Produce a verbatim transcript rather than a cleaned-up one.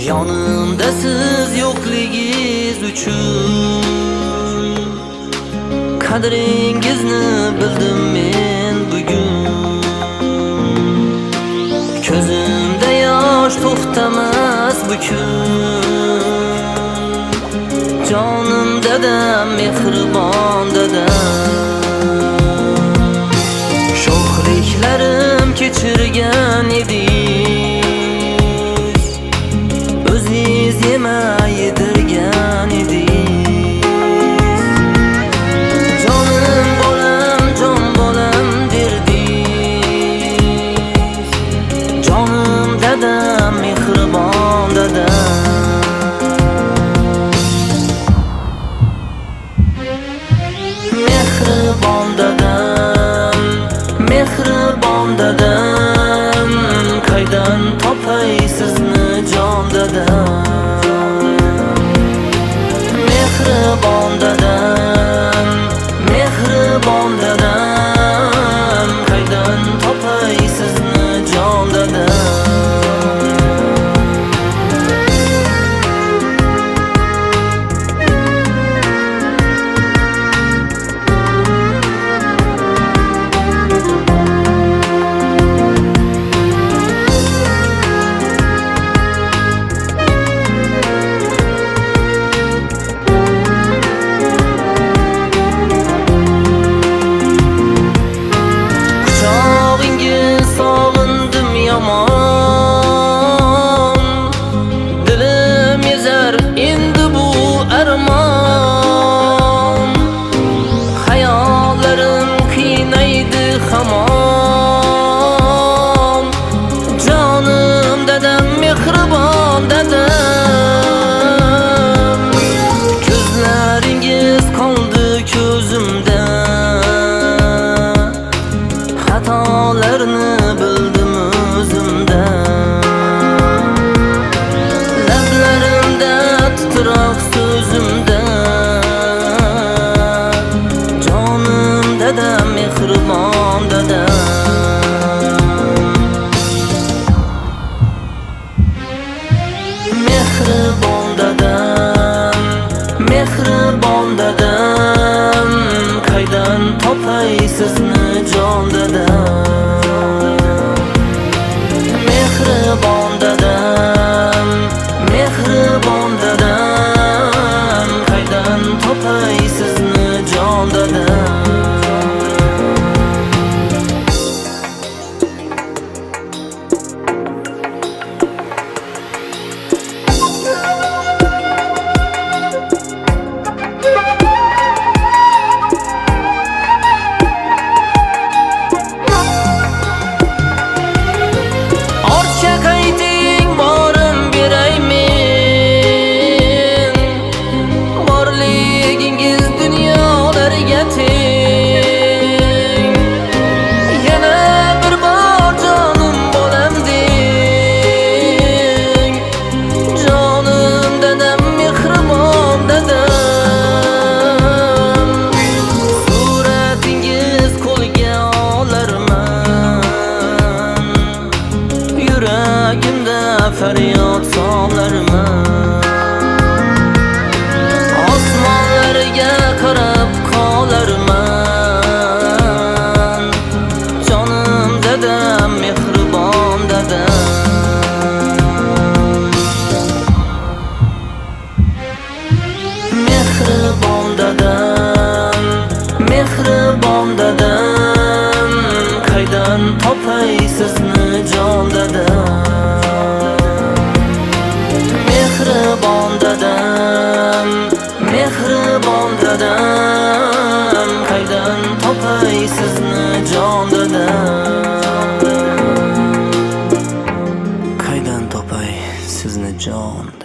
Yonimda siz yo'qligingiz uchun qadringizni bildim men bugun. Ko'zimda yosh to'xtamas bu kun. Jonim dadam, mehribon dadam. Sho'xliklarim kechirgan edingiz, o'zingiz yemay yedirgan edingiz. Jonim bolam, jon bolam derdingiz. Jonim dadam, mehribon dadam. Mehribon dadam, mehribon dadam, qaydan topay sizni jon dadam. Mehribon dadam, mehribon dadam, qaydan topay sizni jon dadam. Dilim yezer endi bu armon. Hayollarim qiynaydi hamon. Jonim dadam, mehribon dadam. Ko'zlaringiz qoldi ko'zimda, xatolarni bildim o'zimda. Lablarimda titroq so'zimda. Jonim dadam, mehribon dadam. Mehribon dadam, mehribon dadam, qaydan topay sizni jon dadam. Mehribon dadam, mehribon dadam, qaydan topay sizni jon dadam. Faryod solarman. Osmonlarga qarab qolarman. Jonim dadam, mehribon dadam. Mehribon dadam, mehribon dadam, qaydan topay sizni jon dadam. Mehribon dadam, mehribon dadam, qaydan topay sizni jon dadam. Qaydan topay sizni jon dadam.